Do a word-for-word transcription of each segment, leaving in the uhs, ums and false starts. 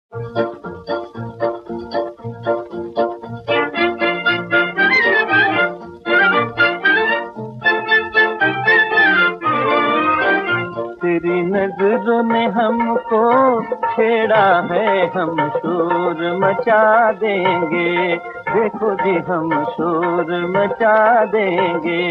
तेरी नजरों ने हमको छेड़ा है, हम शोर मचा देंगे। देखो जी हम शोर मचा देंगे।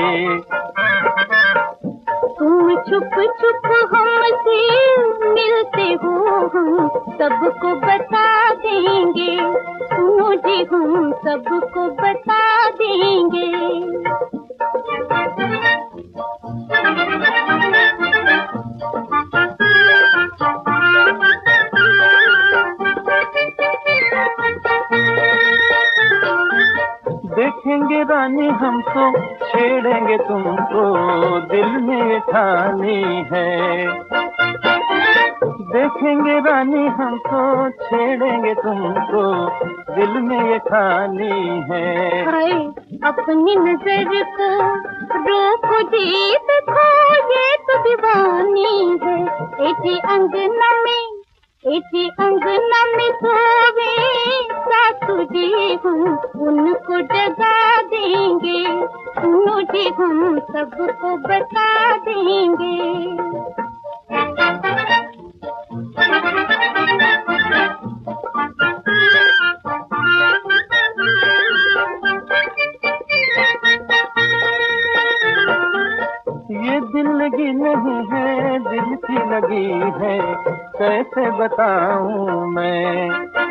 तुम छुप छुप हमसे मिलते हो, हम सबको बता देंगे। सुनो जी हम सबको बता देंगे। देखेंगे रानी हम तो छेड़ेंगे तुमको, दिल में ठानी है। देखेंगे रानी हम तो छेड़ेंगे तुमको, दिल में ये ठानी है। हाय अपनी नजर को रोको जी, देखो ये तो दीवानी है। ऐसी अंगना में, ऐसी अंगना में सोवे सासू जी, हम उनको जगा देंगे। सुनो जी हम सबको बता देंगे। ये दिल लगी नहीं है, दिल की लगी है, कैसे बताऊं मैं।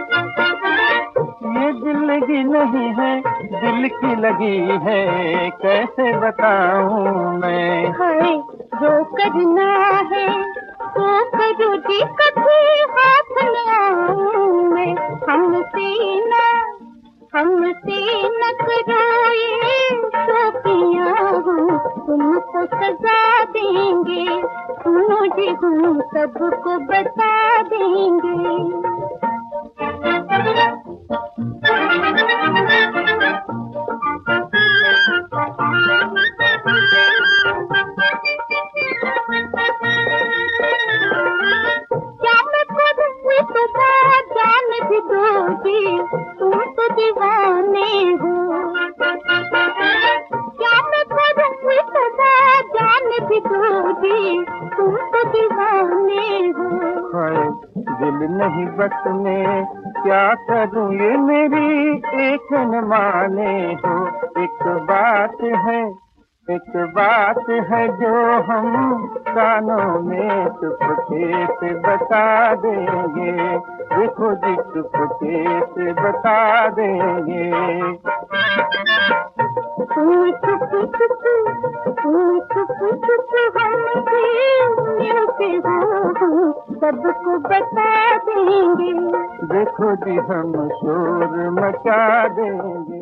ये दिल लगी नहीं है, दिल की लगी है, कैसे बताऊं मैं। हाय जो करना है तो करो जी, कभी हाथ न आऊं मैं। हमसे न हमसे न करो ये शोखियां, हम तुमको सजा देंगे। सुनो जी हम सबको बता देंगे। क्या मैं करूँ तो बात जान भी दोगी, तुम तो दीवाने हो। क्या मैं करूँ तो बात जान भी दोगी, तुम तो दीवाने हो। हाय दिल नहीं बस में क्या करूं, ये मेरी एक न माने हो। एक बात है, एक बात है जो हम कानों में चुपके से बता देंगे। देखो जी चुपके से बता देंगे। तुम चुप चुप, तुम चुप चुप हमसे मिलते हो, हम सबको बता देंगे। देखो जी हम शोर मचा देंगे।